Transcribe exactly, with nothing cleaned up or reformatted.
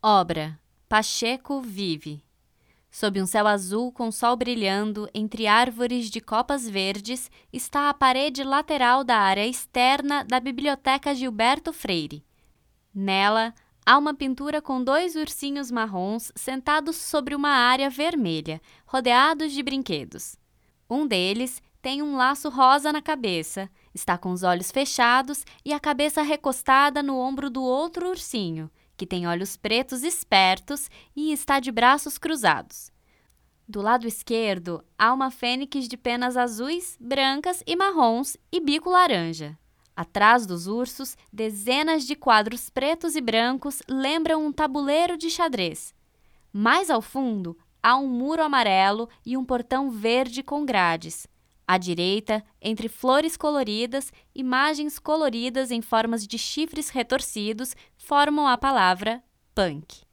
Obra: Pacheco Vive. Sob um céu azul com sol brilhando, entre árvores de copas verdes, está a parede lateral da área externa da Biblioteca Gilberto Freire. Nela, há uma pintura com dois ursinhos marrons sentados sobre uma área vermelha, rodeados de brinquedos. Um deles tem um laço rosa na cabeça, está com os olhos fechados e a cabeça recostada no ombro do outro ursinho, que tem olhos pretos espertos e está de braços cruzados. Do lado esquerdo, há uma fênix de penas azuis, brancas e marrons e bico laranja. Atrás dos ursos, dezenas de quadros pretos e brancos lembram um tabuleiro de xadrez. Mais ao fundo, há um muro amarelo e um portão verde com grades. À direita, entre flores coloridas, imagens coloridas em formas de chifres retorcidos formam a palavra punk.